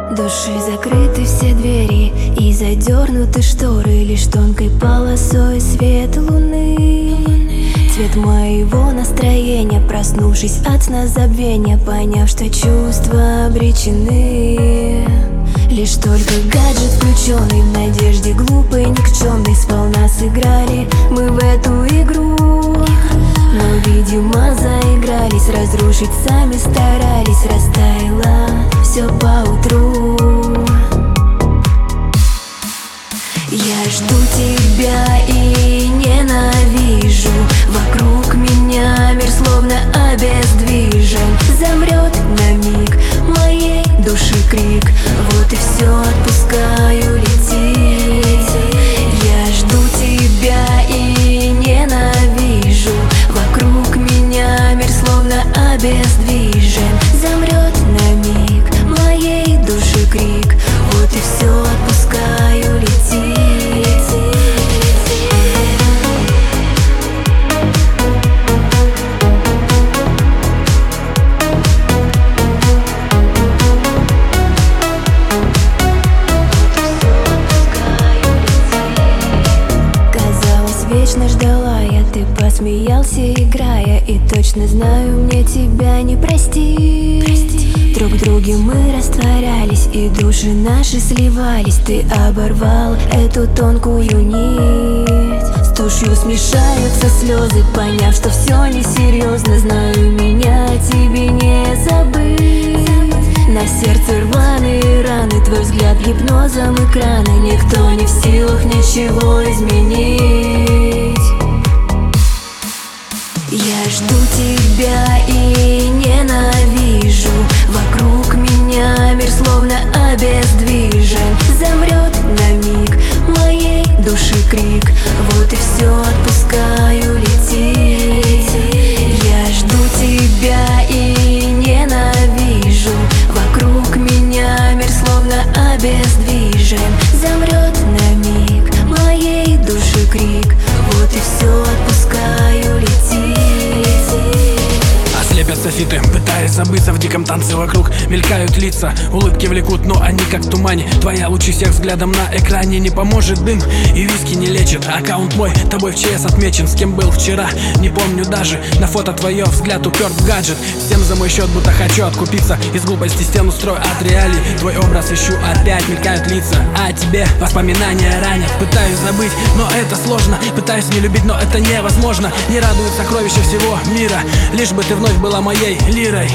Души закрыты все двери и задернуты шторы, лишь тонкой полосой свет луны. Цвет моего настроения, проснувшись от сна забвения, поняв, что чувства обречены. Лишь только гаджет включенный, в надежде глупой, никчемной, сполна сыграли мы в эту игру. Но, видимо, заигрались, разрушить сами старались, растаяло все поутру. Я жду тебя и ненавижу, вокруг меня мир словно обездвижен. Замрет на миг моей души крик, вот и все, отпускаю лететь. Я жду тебя и ненавижу, вокруг меня мир словно обездвижен. Замрет на миг моей души крик, вот и все, отпускаю лететь. Вечно ждала я, ты посмеялся, играя, и точно знаю, мне тебя не простить. Друг в друге мы растворялись, и души наши сливались. Ты оборвал эту тонкую нить. С тушью смешаются слезы, поняв, что все несерьезно. Знаю, меня тебе не забыть. На сердце рваные раны, твой взгляд гипнозом экрана. Никто не в силах ничего изменить. Я жду тебя и ненавижу, вокруг меня мир словно обездвижен. Замрет на миг моей души крик, вот и все, отпускаю лететь. Я жду тебя и ненавижу, вокруг меня мир словно обездвижен. Замрет на миг моей души крик, вот и все, отпускаю лететь. Ослепят софиты, пытаясь забыться в диком танце вокруг. Мелькают лица, улыбки влекут, но они как в тумане. Твоя лучи всех взглядом на экране. Не поможет дым и виски не лечит. Аккаунт мой тобой в ЧС отмечен. С кем был вчера, не помню даже. На фото твое взгляд уперт в гаджет. Всем за мой счет, будто хочу откупиться. Из глупости стену строю от реалий. Твой образ ищу опять, мелькают лица. А тебе воспоминания ранят. Пытаюсь забыть, но это сложно. Пытаюсь не любить, но это невозможно. Не радует сокровища всего мира, лишь бы ты вновь была моей лирой.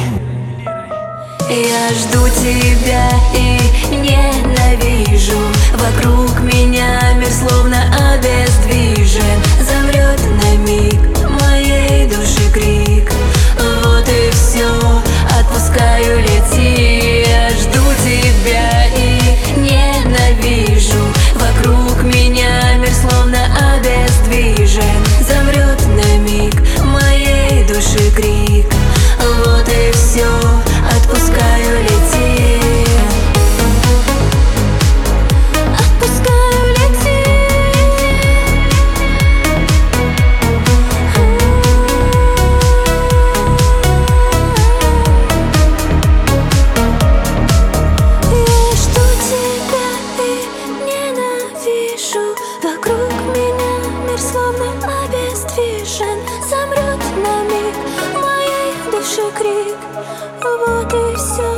Я жду тебя и ненавижу, вокруг меня мир словно обездвижен. Замрет на миг моей души крик, вот и все, отпускаю лететь. Я жду тебя и ненавижу, вокруг меня мир словно обездвижен. Замрет на миг моей души крик, вот и все, отпускаю лететь. Отпускаю лететь. Я жду тебя и ненавижу, вокруг меня мир словно обездвижен. Замрет на миг моей души крик, вот и все.